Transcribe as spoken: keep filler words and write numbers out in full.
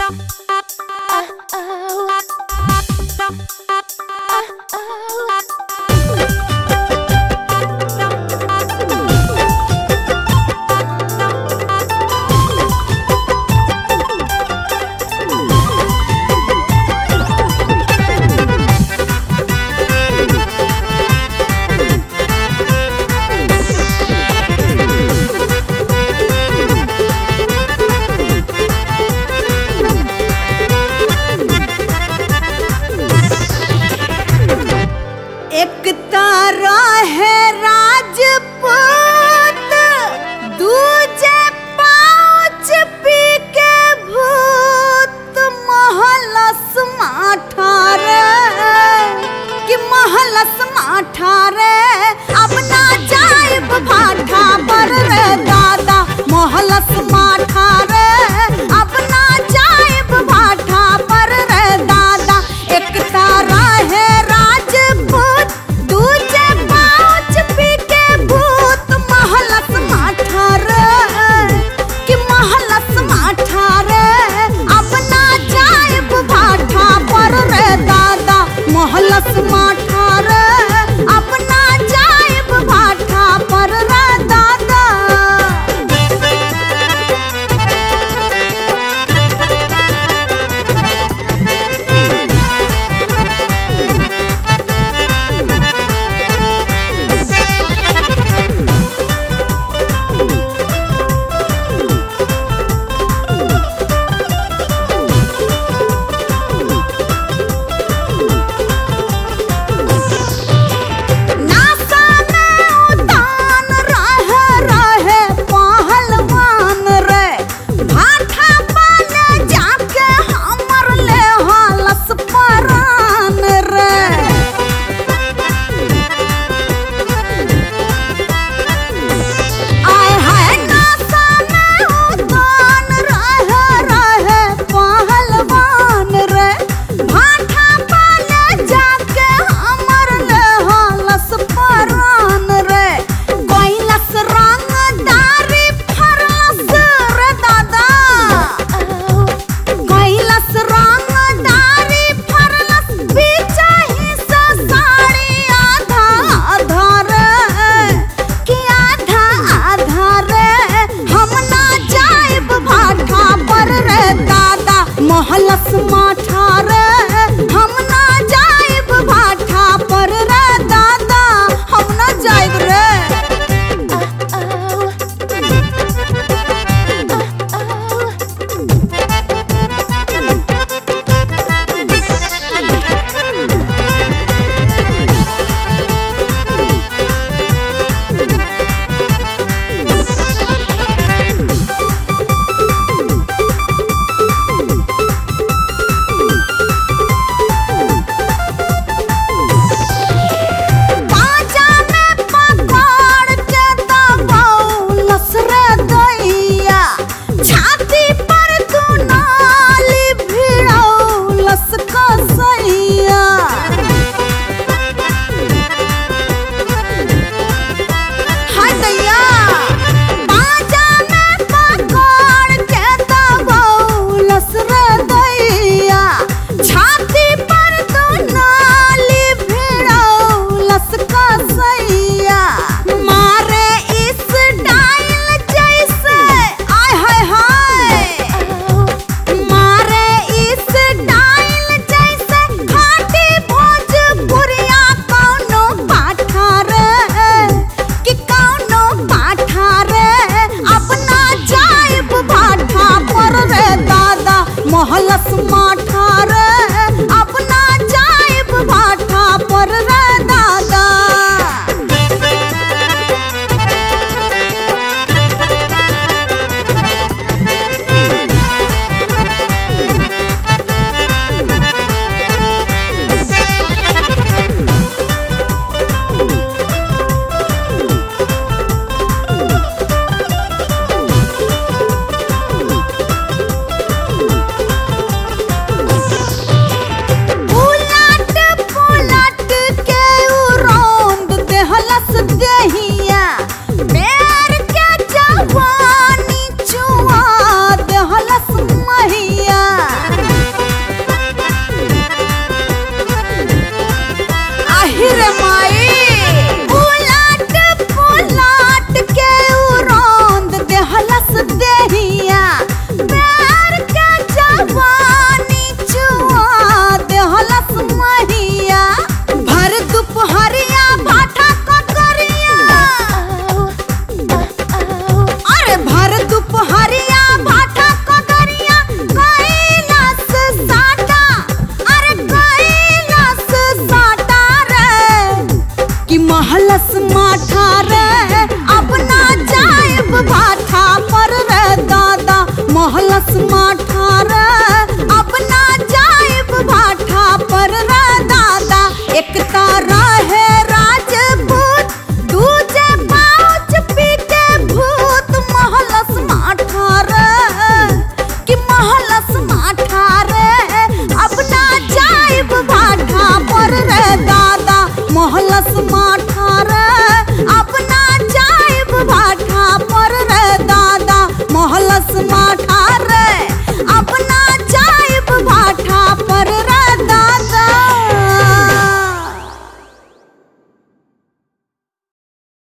एक तारा है राजपूत, दूजे पाँच पी के भूत, महलस माठारे कि महलस माठारे, अब ना जाइब भाठा पर रे दादा, महलस माठारे अब ना जाइब भाठा पर रे दादा। एक तारा है राजपूत, दूजे पाँच पी के भूत, महलस माठारे कि महलस माठारे, अब ना जाइब भाठा पर रे दादा, महलस माठारे अब ना जाइब भाठा पर रे दादा। महलस माठारे हम ना जाइब भाठा पर रे दादा, हम ना जाइब रे। महलस माठारे